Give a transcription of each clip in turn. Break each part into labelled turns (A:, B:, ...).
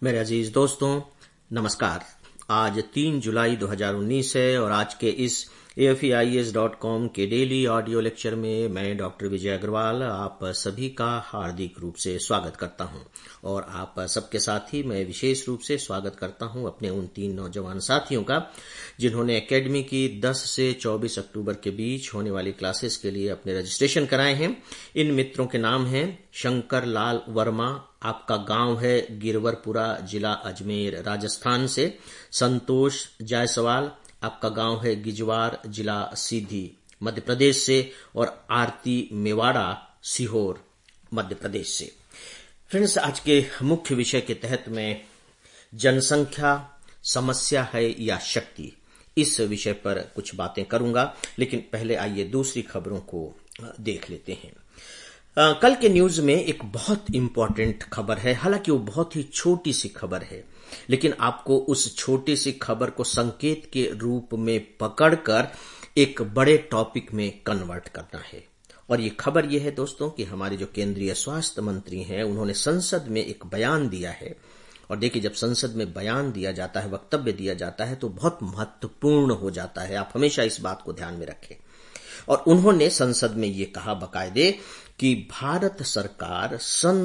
A: मेरे अजीज दोस्तों, नमस्कार। आज 3 जुलाई 2019 है और आज के इस AFEIS.com के डेली ऑडियो लेक्चर में मैं डॉक्टर विजय अग्रवाल आप सभी का हार्दिक रूप से स्वागत करता हूं। और आप सबके साथ ही मैं विशेष रूप से स्वागत करता हूं अपने उन 3 नौजवान साथियों का जिन्होंने एकेडमी की 10 से 24 अक्टूबर के बीच होने वाली क्लासेस के लिए अपने रजिस्ट्रेशन कराए हैं। इन मित्रों के नाम हैं शंकर लाल वर्मा, आपका गांव है गिरवरपुरा, जिला अजमेर, राजस्थान से। संतोष जायसवाल, आपका गांव है गिजवार, जिला सीधी, मध्य प्रदेश से। और आरती मेवाड़ा, सीहोर, मध्य प्रदेश से। फ्रेंड्स, आज के मुख्य विषय के तहत मैं जनसंख्या समस्या है या शक्ति, इस विषय पर कुछ बातें करूंगा। लेकिन पहले आइए दूसरी खबरों को देख लेते हैं। कल के न्यूज में एक बहुत इंपॉर्टेंट खबर है। हालांकि वो बहुत ही छोटी सी खबर है, लेकिन आपको उस छोटी सी खबर को संकेत के रूप में पकड़कर एक बड़े टॉपिक में कन्वर्ट करना है। और ये खबर ये है दोस्तों कि हमारे जो केंद्रीय स्वास्थ्य मंत्री हैं, उन्होंने संसद में एक बयान दिया है। और देखिए, जब संसद में बयान दिया जाता है, वक्तव्य दिया जाता है, तो बहुत महत्वपूर्ण हो जाता है। आप हमेशा इस बात को ध्यान में रखें। और उन्होंने संसद में ये कहा बाकायदे कि भारत सरकार सन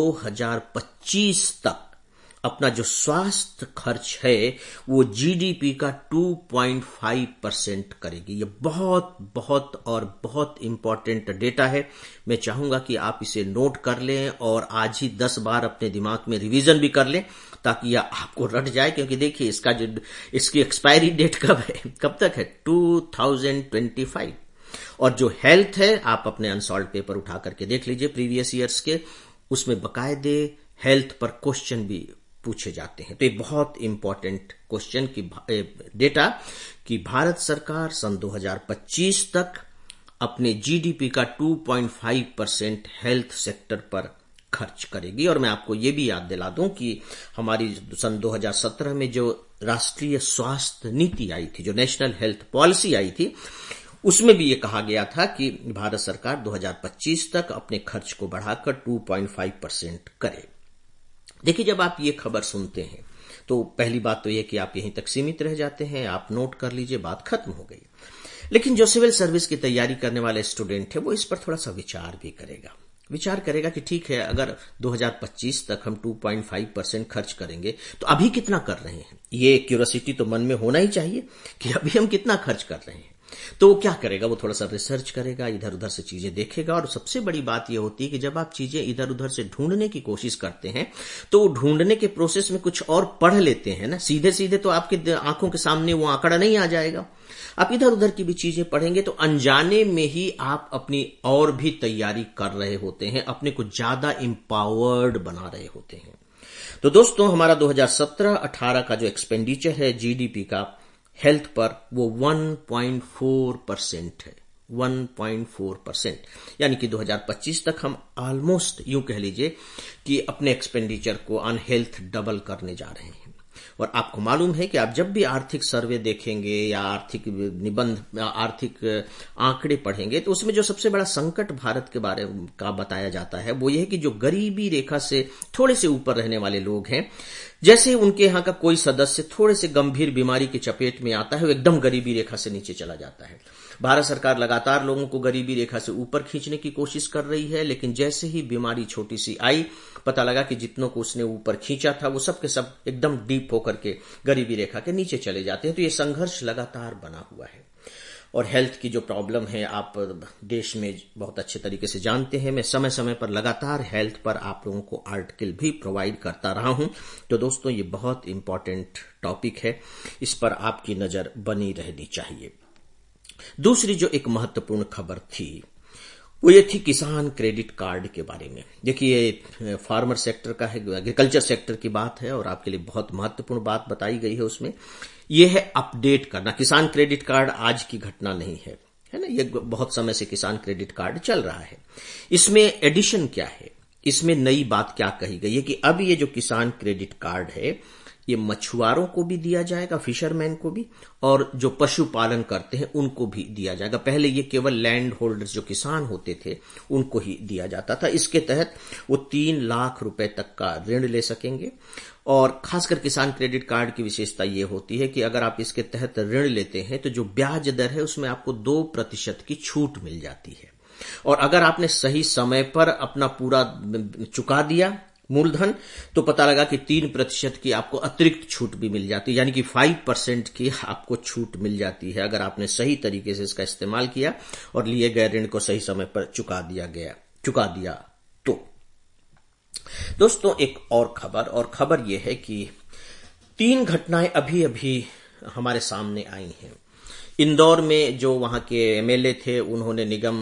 A: 2025 तक अपना जो स्वास्थ्य खर्च है वो जीडीपी का 2.5% करेगी। ये बहुत बहुत और बहुत इंपॉर्टेंट डेटा है। मैं चाहूंगा कि आप इसे नोट कर लें और आज ही 10 बार अपने दिमाग में रिवीजन भी कर लें, ताकि यह आपको रट जाए। क्योंकि देखिए, इसकी एक्सपायरी डेट कब है, कब तक है? 2025। और जो हेल्थ है, आप अपने अनसॉल्व पेपर उठा करके देख लीजिए प्रीवियस ईयर्स के, उसमें बकायदे हेल्थ पर क्वेश्चन भी पूछे जाते हैं। तो ये बहुत इंपॉर्टेंट क्वेश्चन की डेटा कि भारत सरकार सन 2025 तक अपने जीडीपी का 2.5% हेल्थ सेक्टर पर खर्च करेगी। और मैं आपको ये भी याद दिला दूं कि हमारी सन 2017 में जो राष्ट्रीय स्वास्थ्य नीति आई थी, जो नेशनल हेल्थ पॉलिसी आई थी, उसमें भी ये कहा गया था कि भारत सरकार 2025 तक अपने खर्च को बढ़ाकर 2.5% करे। देखिए, जब आप ये खबर सुनते हैं तो पहली बात तो ये कि आप यहीं तक सीमित रह जाते हैं, आप नोट कर लीजिए, बात खत्म हो गई। लेकिन जो सिविल सर्विस की तैयारी करने वाले स्टूडेंट है, वो इस पर थोड़ा सा विचार भी करेगा। विचार करेगा कि ठीक है, अगर 2025 तक हम 2.5% खर्च करेंगे तो अभी कितना कर रहे हैं। ये क्यूरियोसिटी तो मन में होना ही चाहिए कि अभी हम कितना खर्च कर रहे हैं। तो वो क्या करेगा? वो थोड़ा सा रिसर्च करेगा, इधर उधर से चीजें देखेगा। और सबसे बड़ी बात यह होती है कि जब आप चीजें इधर उधर से ढूंढने की कोशिश करते हैं तो ढूंढने के प्रोसेस में कुछ और पढ़ लेते हैं ना, सीधे सीधे तो आपके आंखों के सामने वो आंकड़ा नहीं आ जाएगा। आप इधर उधर की भी चीजें पढ़ेंगे तो अनजाने में ही आप अपनी और भी तैयारी कर रहे होते हैं, अपने को ज्यादा एम्पावर्ड बना रहे होते हैं। तो दोस्तों, हमारा 2017-18 का जो एक्सपेंडिचर है जीडीपी का हेल्थ पर, वो 1.4% है। 1.4%, यानी कि 2025 तक हम ऑलमोस्ट यूं कह लीजिए कि अपने एक्सपेंडिचर को ऑन हेल्थ डबल करने जा रहे हैं। और आपको मालूम है कि आप जब भी आर्थिक सर्वे देखेंगे या आर्थिक निबंध, आर्थिक आंकड़े पढ़ेंगे, तो उसमें जो सबसे बड़ा संकट भारत के बारे का बताया जाता है वो ये है कि जो गरीबी रेखा से थोड़े से ऊपर रहने वाले लोग हैं, जैसे उनके यहाँ का कोई सदस्य थोड़े से गंभीर बीमारी की चपेट में आता है, वो एकदम गरीबी रेखा से नीचे चला जाता है। भारत सरकार लगातार लोगों को गरीबी रेखा से ऊपर खींचने की कोशिश कर रही है, लेकिन जैसे ही बीमारी छोटी सी आई, पता लगा कि जितनों को उसने ऊपर खींचा था वो सब के सब एकदम डीप होकर के गरीबी रेखा के नीचे चले जाते हैं। तो ये संघर्ष लगातार बना हुआ है। और हेल्थ की जो प्रॉब्लम है, आप देश में बहुत अच्छे तरीके से जानते हैं। मैं समय समय पर लगातार हेल्थ पर आप लोगों को आर्टिकल भी प्रोवाइड करता रहा हूं। तो दोस्तों, ये बहुत इंपॉर्टेंट टॉपिक है, इस पर आपकी नजर बनी रहनी चाहिए। दूसरी जो एक महत्वपूर्ण खबर थी वो ये थी किसान क्रेडिट कार्ड के बारे में। देखिए, ये फार्मर सेक्टर का है, एग्रीकल्चर सेक्टर की बात है और आपके लिए बहुत महत्वपूर्ण बात बताई गई है उसमें। ये है अपडेट करना। किसान क्रेडिट कार्ड आज की घटना नहीं है, है ना। ये बहुत समय से किसान क्रेडिट कार्ड चल रहा है। इसमें एडिशन क्या है, इसमें नई बात क्या कही गई है कि अब ये जो किसान क्रेडिट कार्ड है, ये मछुआरों को भी दिया जाएगा, फिशरमैन को भी, और जो पशुपालन करते हैं उनको भी दिया जाएगा। पहले ये केवल लैंड होल्डर्स जो किसान होते थे उनको ही दिया जाता था। इसके तहत वो 3 लाख रुपए तक का ऋण ले सकेंगे और खासकर किसान क्रेडिट कार्ड की विशेषता ये होती है कि अगर आप इसके तहत ऋण लेते हैं तो जो ब्याज दर है उसमें आपको 2% की छूट मिल जाती है। और अगर आपने सही समय पर अपना पूरा चुका दिया मूलधन तो पता लगा कि 3% की आपको अतिरिक्त छूट भी मिल जाती है, यानी कि 5% की आपको छूट मिल जाती है अगर आपने सही तरीके से इसका इस्तेमाल किया और लिए गए ऋण को सही समय पर चुका दिया तो। दोस्तों एक और खबर यह है कि 3 घटनाएं अभी अभी हमारे सामने आई हैं। इंदौर में जो वहां के एमएलए थे उन्होंने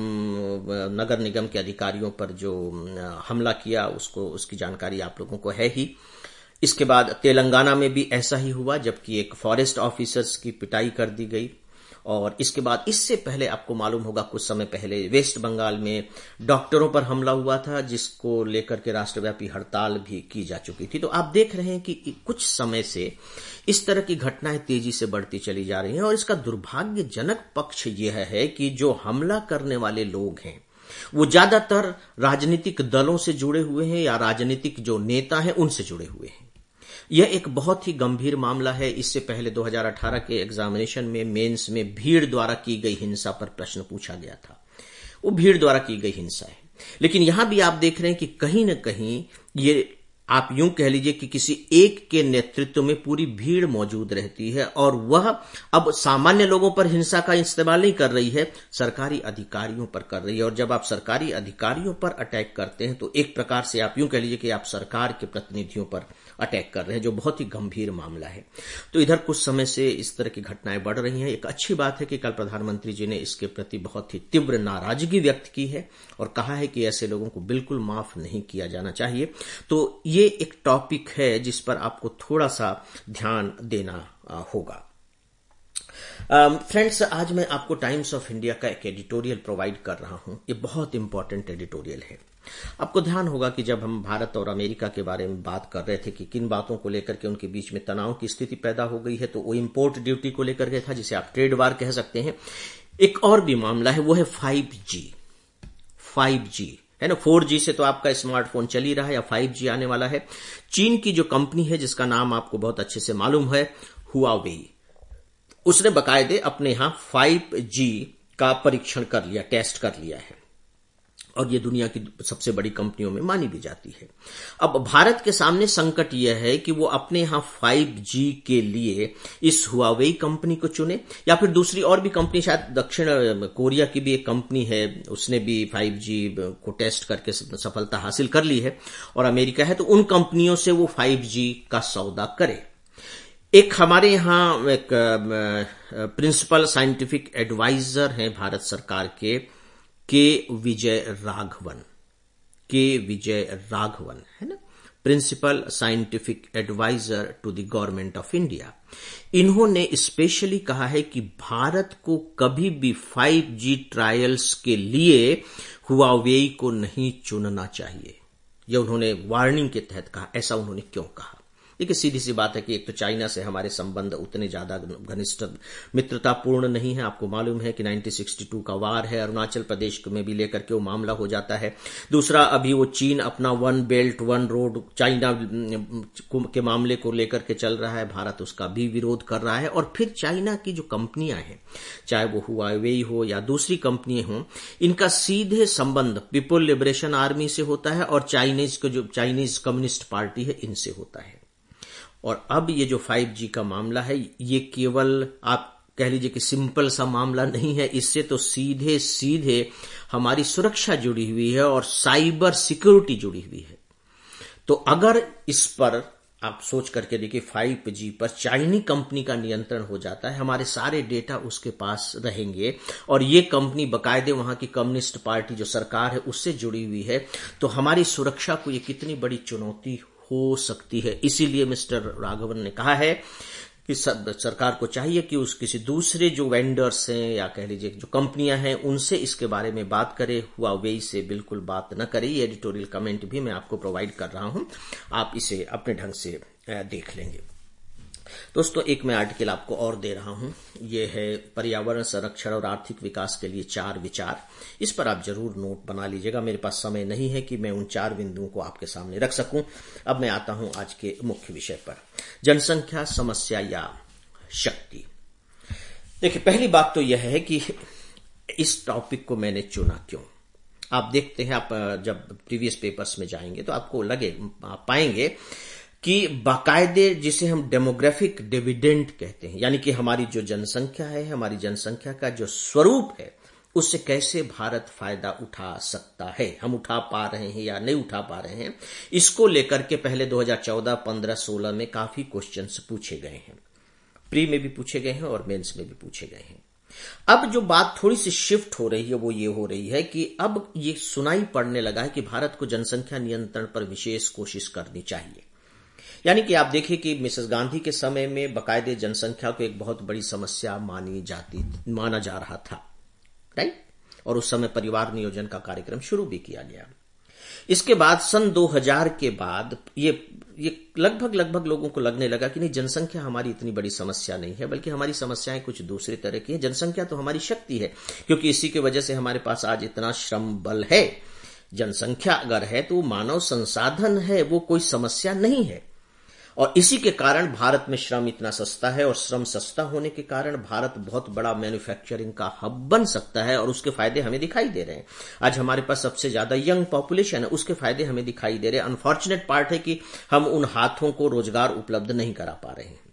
A: नगर निगम के अधिकारियों पर जो हमला किया उसकी जानकारी आप लोगों को है ही। इसके बाद तेलंगाना में भी ऐसा ही हुआ, जबकि एक फॉरेस्ट ऑफिसर्स की पिटाई कर दी गई। और इसके बाद इससे पहले आपको मालूम होगा कुछ समय पहले वेस्ट बंगाल में डॉक्टरों पर हमला हुआ था, जिसको लेकर के राष्ट्रव्यापी हड़ताल भी की जा चुकी थी। तो आप देख रहे हैं कि कुछ समय से इस तरह की घटनाएं तेजी से बढ़ती चली जा रही हैं। और इसका दुर्भाग्यजनक पक्ष यह है कि जो हमला करने वाले लोग हैं वो ज्यादातर राजनीतिक दलों से जुड़े हुए हैं या राजनीतिक जो नेता हैं उनसे जुड़े हुए हैं। यह एक बहुत ही गंभीर मामला है। इससे पहले 2018 के एग्जामिनेशन में मेंस में भीड़ द्वारा की गई हिंसा पर प्रश्न पूछा गया था। वो भीड़ द्वारा की गई हिंसा है, लेकिन यहां भी आप देख रहे हैं कि कहीं न कहीं ये आप यूं कह लीजिए कि किसी एक के नेतृत्व में पूरी भीड़ मौजूद रहती है और वह अब सामान्य लोगों पर हिंसा का इस्तेमाल नहीं कर रही है, सरकारी अधिकारियों पर कर रही है। और जब आप सरकारी अधिकारियों पर अटैक करते हैं तो एक प्रकार से आप यूं कह लीजिए कि आप सरकार के प्रतिनिधियों पर अटैक कर रहे हैं, जो बहुत ही गंभीर मामला है। तो इधर कुछ समय से इस तरह की घटनाएं बढ़ रही हैं। एक अच्छी बात है कि कल प्रधानमंत्री जी ने इसके प्रति बहुत ही तीव्र नाराजगी व्यक्त की है और कहा है कि ऐसे लोगों को बिल्कुल माफ नहीं किया जाना चाहिए। तो ये एक टॉपिक है जिस पर आपको थोड़ा सा ध्यान देना होगा। फ्रेंड्स, आज मैं आपको टाइम्स ऑफ इंडिया का एक एडिटोरियल प्रोवाइड कर रहा हूं। ये बहुत इंपॉर्टेंट एडिटोरियल है। आपको ध्यान होगा कि जब हम भारत और अमेरिका के बारे में बात कर रहे थे कि किन बातों को लेकर के उनके बीच में तनाव की स्थिति पैदा हो गई है, तो वो इंपोर्ट ड्यूटी को लेकर के था, जिसे आप ट्रेड वार कह सकते हैं। एक और भी मामला है, वो है 5G है ना। 4G से तो आपका स्मार्टफोन चल ही रहा है, या 5G आने वाला है। चीन की जो कंपनी है जिसका नाम आपको बहुत अच्छे से मालूम है, हुआवेई, उसने बाकायदे अपने यहां 5G का परीक्षण कर लिया, टेस्ट कर लिया है और ये दुनिया की सबसे बड़ी कंपनियों में मानी भी जाती है। अब भारत के सामने संकट यह है कि वो अपने यहां 5G के लिए इस हुआवेई कंपनी को चुने, या फिर दूसरी और भी कंपनी, शायद दक्षिण कोरिया की भी एक कंपनी है, उसने भी 5G को टेस्ट करके सफलता हासिल कर ली है, और अमेरिका है, तो उन कंपनियों से वो 5G का सौदा करे। एक हमारे यहां एक प्रिंसिपल साइंटिफिक एडवाइजर हैं भारत सरकार के विजय राघवन है ना, principal scientific adviser to the government of India. इन्होंने स्पेशली कहा है कि भारत को कभी भी 5G ट्रायल्स के लिए हुआवेई को नहीं चुनना चाहिए। यह उन्होंने वार्निंग के तहत कहा। ऐसा उन्होंने क्यों कहा? देखिए, सीधी सी बात है कि एक तो चाइना से हमारे संबंध उतने ज्यादा घनिष्ठ मित्रतापूर्ण नहीं है। आपको मालूम है कि 1962 का वार है, अरुणाचल प्रदेश में भी लेकर के वो मामला हो जाता है। दूसरा, अभी वो चीन अपना 1 बेल्ट 1 रोड चाइना के मामले को लेकर के चल रहा है, भारत उसका भी विरोध कर रहा है। और फिर चाइना की जो कंपनियां हैं, चाहे वो हुआवेई हो या दूसरी कंपनियां हों, इनका सीधे संबंध पीपल लिबरेशन आर्मी से होता है और चाइनीज कम्युनिस्ट पार्टी है, इनसे होता है। और अब ये जो 5G का मामला है, ये केवल आप कह लीजिए कि सिंपल सा मामला नहीं है। इससे तो सीधे हमारी सुरक्षा जुड़ी हुई है और साइबर सिक्योरिटी जुड़ी हुई है। तो अगर इस पर आप सोच करके देखिए, 5G पर चाइनी कंपनी का नियंत्रण हो जाता है, हमारे सारे डेटा उसके पास रहेंगे और ये कंपनी बकायदे वहां की कम्युनिस्ट पार्टी जो सरकार है उससे जुड़ी हुई है, तो हमारी सुरक्षा को ये कितनी बड़ी चुनौती हो सकती है। इसीलिए मिस्टर राघवन ने कहा है कि सरकार को चाहिए कि उस किसी दूसरे जो वेंडर्स हैं या कह लीजिए जो कंपनियां हैं उनसे इसके बारे में बात करे, हुआवेई से बिल्कुल बात न करे। ये एडिटोरियल कमेंट भी मैं आपको प्रोवाइड कर रहा हूं, आप इसे अपने ढंग से देख लेंगे। दोस्तों, एक मैं आर्टिकल आपको और दे रहा हूं। ये है पर्यावरण संरक्षण और आर्थिक विकास के लिए 4 विचार। इस पर आप जरूर नोट बना लीजिएगा। मेरे पास समय नहीं है कि मैं उन 4 बिंदुओं को आपके सामने रख सकूं। अब मैं आता हूं आज के मुख्य विषय पर, जनसंख्या समस्या या शक्ति। देखिए, पहली बात तो यह है कि इस टॉपिक को मैंने चुना क्यों। आप देखते हैं, आप जब प्रीवियस पेपर्स में जाएंगे तो आपको आप पाएंगे कि बाकायदे जिसे हम डेमोग्राफिक डिविडेंड कहते हैं, यानी कि हमारी जो जनसंख्या है, हमारी जनसंख्या का जो स्वरूप है, उससे कैसे भारत फायदा उठा सकता है, हम उठा पा रहे हैं या नहीं उठा पा रहे हैं, इसको लेकर के पहले 2014, 15, 16 में काफी क्वेश्चंस पूछे गए हैं। प्री में भी पूछे गए हैं और मेंस में भी पूछे गए हैं। अब जो बात थोड़ी सी शिफ्ट हो रही है वो ये हो रही है कि अब ये सुनाई पड़ने लगा है कि भारत को जनसंख्या नियंत्रण पर विशेष कोशिश करनी चाहिए। यानी कि आप देखिए कि मिसेस गांधी के समय में बाकायदे जनसंख्या को एक बहुत बड़ी समस्या माना जा रहा था, राइट। और उस समय परिवार नियोजन का कार्यक्रम शुरू भी किया गया। इसके बाद सन 2000 के बाद ये लगभग लोगों को लगने लगा कि नहीं, जनसंख्या हमारी इतनी बड़ी समस्या नहीं है, बल्कि हमारी समस्याएं कुछ दूसरी तरह की है। जनसंख्या तो हमारी शक्ति है, क्योंकि इसी की वजह से हमारे पास आज इतना श्रम बल है। जनसंख्या अगर है तो मानव संसाधन है, वो कोई समस्या नहीं है। और इसी के कारण भारत में श्रम इतना सस्ता है, और श्रम सस्ता होने के कारण भारत बहुत बड़ा मैन्युफैक्चरिंग का हब बन सकता है, और उसके फायदे हमें दिखाई दे रहे हैं। आज हमारे पास सबसे ज्यादा यंग पॉपुलेशन है, उसके फायदे हमें दिखाई दे रहे हैं। अनफॉर्चुनेट पार्ट है कि हम उन हाथों को रोजगार उपलब्ध नहीं करा पा रहे हैं।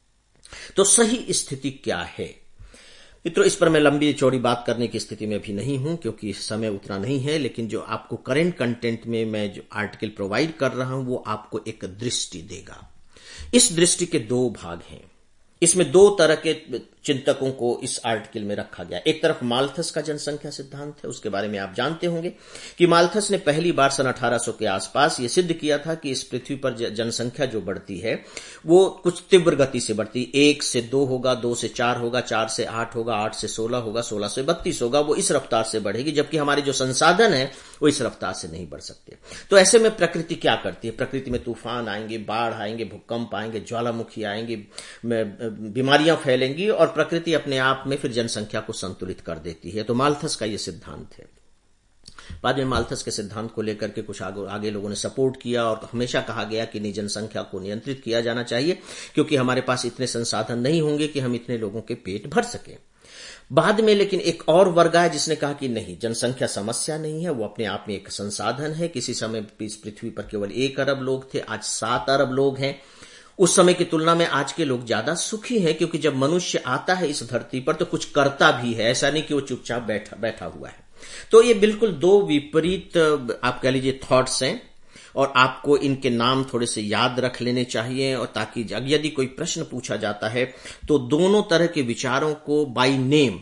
A: तो सही स्थिति क्या है मित्रों, इस पर मैं लंबी चौड़ी बात करने की स्थिति में भी नहीं हूं, क्योंकि समय उतना नहीं है। लेकिन जो आपको करंट कंटेंट में मैं जो आर्टिकल प्रोवाइड कर रहा हूं, वो आपको एक दृष्टि देगा। इस दृष्टि के 2 भाग हैं। इसमें 2 तरह के चिंतकों को इस आर्टिकल में रखा गया। एक तरफ माल्थस का जनसंख्या सिद्धांत है, उसके बारे में आप जानते होंगे कि माल्थस ने पहली बार सन 1800 के आसपास यह सिद्ध किया था कि इस पृथ्वी पर जनसंख्या जो बढ़ती है वो कुछ तीव्र गति से बढ़ती। 1 से 2 होगा, 2 से 4 होगा, 4 से 8 होगा, 8 से 16 होगा, 16 से 32 होगा। वो इस रफ्तार से बढ़ेगी, जबकि हमारे जो संसाधन है वो इस रफ्तार से नहीं बढ़ सकते। तो ऐसे में प्रकृति क्या करती है? प्रकृति में तूफान आएंगे, बाढ़ आएंगे, भूकंप आएंगे, ज्वालामुखी आएंगे, बीमारियां फैलेंगी, और प्रकृति अपने आप में फिर जनसंख्या को संतुलित कर देती है। तो माल्थस का यह सिद्धांत है। बाद में माल्थस के सिद्धांत को लेकर के कुछ आगे लोगों ने सपोर्ट किया, और हमेशा कहा गया कि नहीं, जनसंख्या को नियंत्रित किया जाना चाहिए, क्योंकि हमारे पास इतने संसाधन नहीं होंगे कि हम इतने लोगों के पेट भर सकें। बाद में लेकिन एक और वर्ग आया जिसने कहा कि नहीं, जनसंख्या समस्या नहीं है, वो अपने आप में एक संसाधन है। किसी समय इस पृथ्वी पर केवल 1 अरब लोग थे, आज 7 अरब लोग हैं। उस समय की तुलना में आज के लोग ज्यादा सुखी हैं, क्योंकि जब मनुष्य आता है इस धरती पर तो कुछ करता भी है, ऐसा नहीं कि वो चुपचाप बैठा हुआ है। तो ये बिल्कुल 2 विपरीत आप कह लीजिए थॉट्स हैं, और आपको इनके नाम थोड़े से याद रख लेने चाहिए, और ताकि यदि कोई प्रश्न पूछा जाता है तो दोनों तरह के विचारों को बाय नेम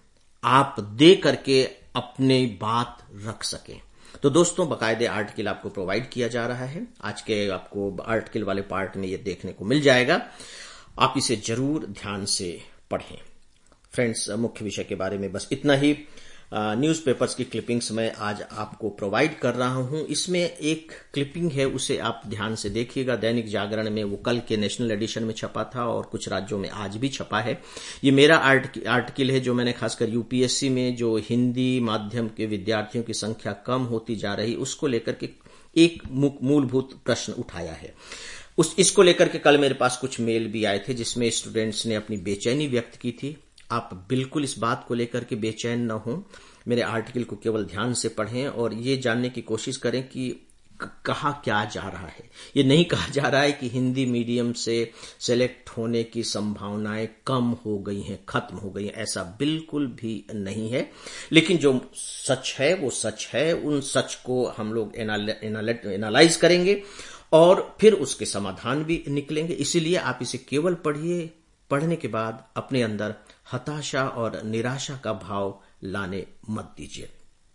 A: आप दे करके अपनी बात रख सकें। तो दोस्तों, बाकायदे आर्टिकल आपको प्रोवाइड किया जा रहा है। आज के आपको आर्टिकल वाले पार्ट में ये देखने को मिल जाएगा। आप इसे जरूर ध्यान से पढ़ें। फ्रेंड्स, मुख्य विषय के बारे में बस इतना ही। न्यूज़पेपर्स की क्लिपिंग्स मैं आज आपको प्रोवाइड कर रहा हूं। इसमें एक क्लिपिंग है, उसे आप ध्यान से देखिएगा। दैनिक जागरण में वो कल के नेशनल एडिशन में छपा था, और कुछ राज्यों में आज भी छपा है। ये मेरा आर्टिकल है, जो मैंने खासकर यूपीएससी में जो हिंदी माध्यम के विद्यार्थियों की संख्या कम होती जा रही, उसको लेकर के एक मूलभूत प्रश्न उठाया है। इसको लेकर के कल मेरे पास कुछ मेल भी आए थे, जिसमें स्टूडेंट्स ने अपनी बेचैनी व्यक्त की थी। आप बिल्कुल इस बात को लेकर के बेचैन न हो। मेरे आर्टिकल को केवल ध्यान से पढ़ें और ये जानने की कोशिश करें कि कहा क्या जा रहा है। ये नहीं कहा जा रहा है कि हिंदी मीडियम से सेलेक्ट होने की संभावनाएं कम हो गई हैं, खत्म हो गई हैं, ऐसा बिल्कुल भी नहीं है। लेकिन जो सच है वो सच है। उन सच को हम लोग एनालाइज करेंगे और फिर उसके समाधान भी निकलेंगे। इसीलिए आप इसे केवल पढ़िए। पढ़ने के बाद अपने अंदर हताशा और निराशा का भाव लाने मत दीजिए।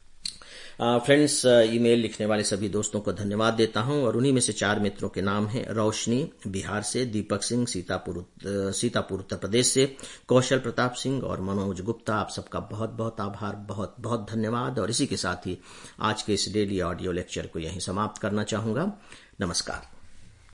A: फ्रेंड्स, ईमेल लिखने वाले सभी दोस्तों को धन्यवाद देता हूं, और उन्हीं में से 4 मित्रों के नाम हैं। रोशनी बिहार से, दीपक सिंह सीतापुर उत्तर प्रदेश से, कौशल प्रताप सिंह और मनोज गुप्ता। आप सबका बहुत बहुत आभार, बहुत बहुत धन्यवाद। और इसी के साथ ही आज के इस डेली ऑडियो लेक्चर को यहीं समाप्त करना चाहूंगा। नमस्कार।